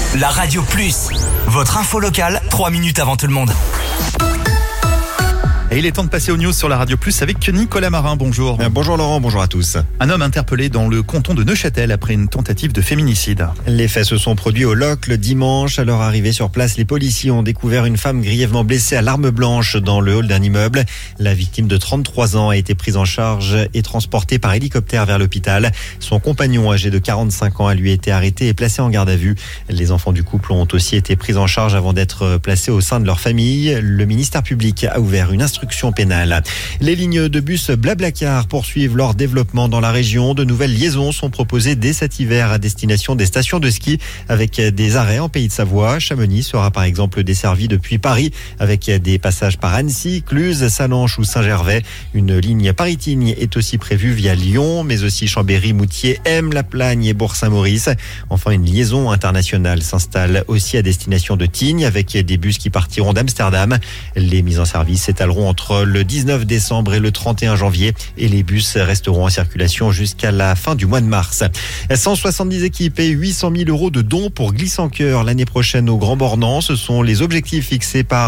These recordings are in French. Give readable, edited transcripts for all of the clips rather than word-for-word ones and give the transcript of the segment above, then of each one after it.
La Radio Plus, votre info locale, 3 minutes avant tout le monde. Et il est temps de passer aux news sur la Radio Plus avec Nicolas Marin. Bonjour. Bonjour Laurent, bonjour à tous. Un homme interpellé dans le canton de Neuchâtel après une tentative de féminicide. Les faits se sont produits au Locle le dimanche. À leur arrivée sur place, les policiers ont découvert une femme grièvement blessée à l'arme blanche dans le hall d'un immeuble. La victime de 33 ans a été prise en charge et transportée par hélicoptère vers l'hôpital. Son compagnon âgé de 45 ans a lui été arrêté et placé en garde à vue. Les enfants du couple ont aussi été pris en charge avant d'être placés au sein de leur famille. Le ministère public a ouvert une instruction pénale. Les lignes de bus Blablacar poursuivent leur développement dans la région. De nouvelles liaisons sont proposées dès cet hiver à destination des stations de ski avec des arrêts en Pays de Savoie. Chamonix sera par exemple desservi depuis Paris avec des passages par Annecy, Cluse, Sallanches ou Saint-Gervais. Une ligne Paris-Tignes est aussi prévue via Lyon, mais aussi Chambéry, Moutier, Aime, La Plagne et Bourg-Saint-Maurice. Enfin, une liaison internationale s'installe aussi à destination de Tignes avec des bus qui partiront d'Amsterdam. Les mises en service s'étaleront entre le 19 décembre et le 31 janvier et les bus resteront en circulation jusqu'à la fin du mois de mars. 170 équipes et 800 000 euros de dons pour Glisse-en-Cœur l'année prochaine au Grand Bornand. Ce sont les objectifs fixés pour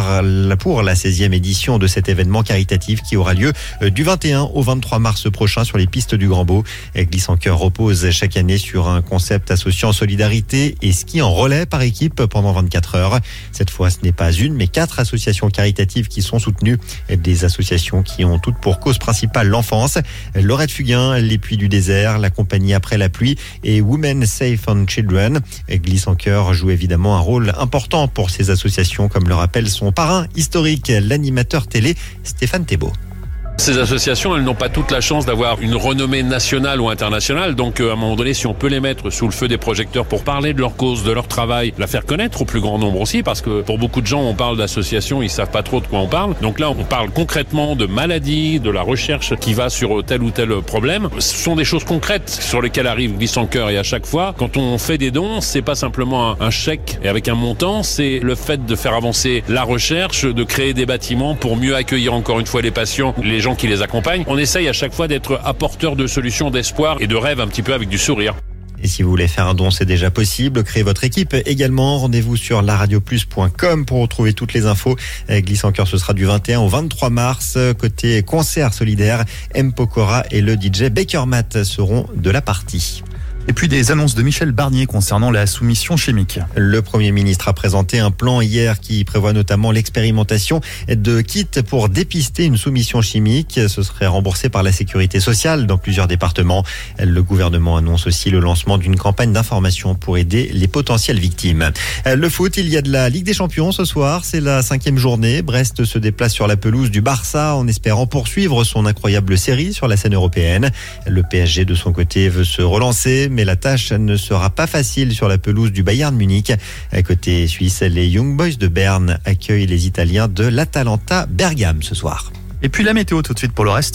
la 16e édition de cet événement caritatif qui aura lieu du 21 au 23 mars prochain sur les pistes du Grand Beau. Glisse-en-Cœur repose chaque année sur un concept associant solidarité et ski en relais par équipe pendant 24 heures. Cette fois, ce n'est pas une, mais 4 associations caritatives qui sont soutenues. Des associations qui ont toutes pour cause principale l'enfance. Lorette Fugain, les Puits du Désert, la compagnie Après la pluie et Women Safe on Children. Glisse-en-Cœur joue évidemment un rôle important pour ces associations, comme le rappelle son parrain historique, l'animateur télé Stéphane Thébault. Ces associations, elles n'ont pas toute la chance d'avoir une renommée nationale ou internationale. Donc, à un moment donné, si on peut les mettre sous le feu des projecteurs pour parler de leur cause, de leur travail, la faire connaître au plus grand nombre aussi, parce que pour beaucoup de gens, on parle d'associations, ils savent pas trop de quoi on parle. Donc là, on parle concrètement de maladies, de la recherche qui va sur tel ou tel problème. Ce sont des choses concrètes sur lesquelles arrive Glisse-en-Cœur. Et à chaque fois, quand on fait des dons, c'est pas simplement un chèque et avec un montant, c'est le fait de faire avancer la recherche, de créer des bâtiments pour mieux accueillir encore une fois les patients, les gens qui les accompagnent. On essaye à chaque fois d'être apporteur de solutions, d'espoir et de rêve un petit peu avec du sourire. Et si vous voulez faire un don, c'est déjà possible. Créez votre équipe également. Rendez-vous sur laradioplus.com pour retrouver toutes les infos. Glisse-en-Cœur, ce sera du 21 au 23 mars. Côté concert solidaire, M. Pokora et le DJ Baker Matt seront de la partie. Et puis des annonces de Michel Barnier concernant la soumission chimique. Le Premier ministre a présenté un plan hier qui prévoit notamment l'expérimentation de kits pour dépister une soumission chimique. Ce serait remboursé par la Sécurité sociale dans plusieurs départements. Le gouvernement annonce aussi le lancement d'une campagne d'information pour aider les potentielles victimes. Le foot, il y a de la Ligue des Champions ce soir. C'est la 5e journée. Brest se déplace sur la pelouse du Barça en espérant poursuivre son incroyable série sur la scène européenne. Le PSG de son côté veut se relancer, mais la tâche ne sera pas facile sur la pelouse du Bayern Munich. À côté suisse, les Young Boys de Berne accueillent les Italiens de l'Atalanta Bergame ce soir. Et puis la météo tout de suite pour le reste.